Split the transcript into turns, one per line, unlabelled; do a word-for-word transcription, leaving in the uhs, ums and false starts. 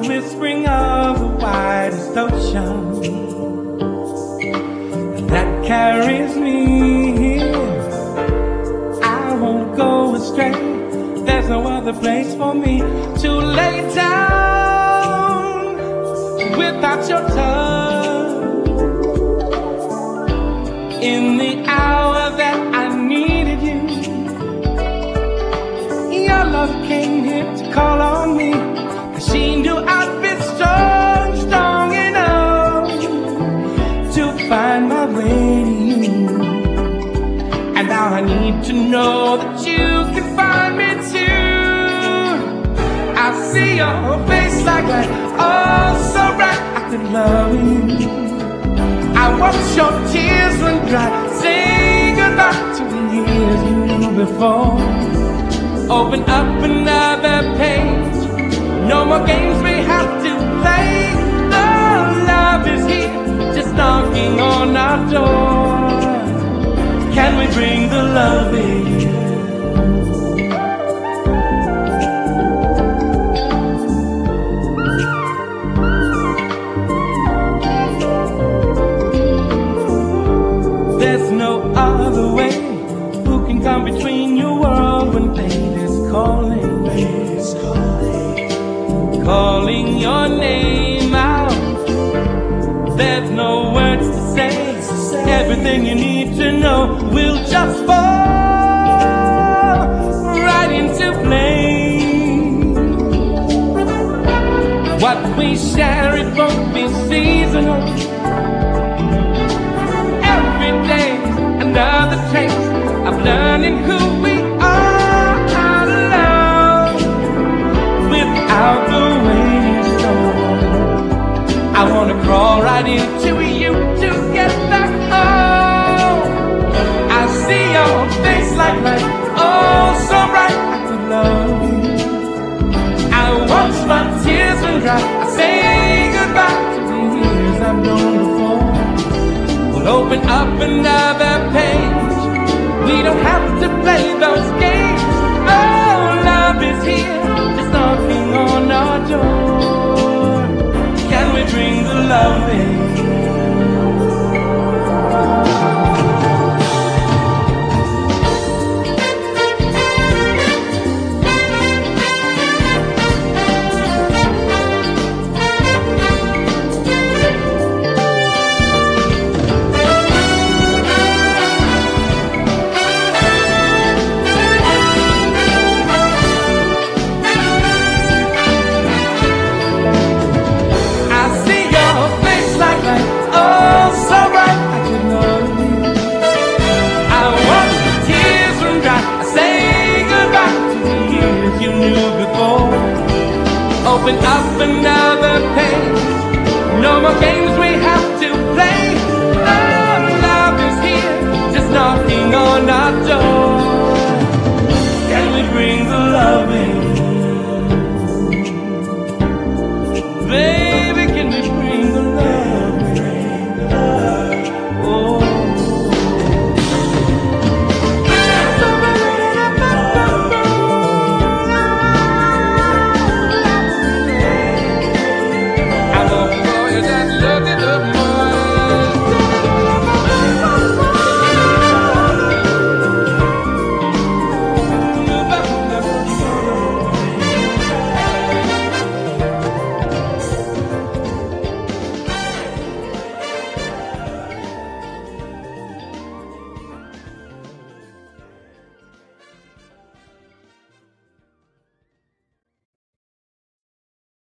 whispering of the widest ocean that carries me here. I won't go astray. There's no other place for me to lay down without your touch. In the hour that I needed you, your love came here to call on me. She knew I'd be strong, strong enough to find my way to you. And now I need to know that you can find me too. I see your face like that, oh so bright, I could love you. I watch your tears run dry. Say goodbye to the years you knew before. Open up another page. No more games we have to play. The love is here, just knocking on our door. Can we bring the love in? There's no other way. Who can come between your world when pain is calling? Pain is calling, calling your name out. There's no words to say. Everything you need to know will just fall right into place. What we share, it won't be seasonal. Every day another trace of learning who we are alone. Without the waiting storm, I wanna crawl right into you to get back home. I see your face like light, oh so bright, I could love you. I watch my tears run dry. I say goodbye to the years I've known before. We'll open up another page. We don't have to play those games.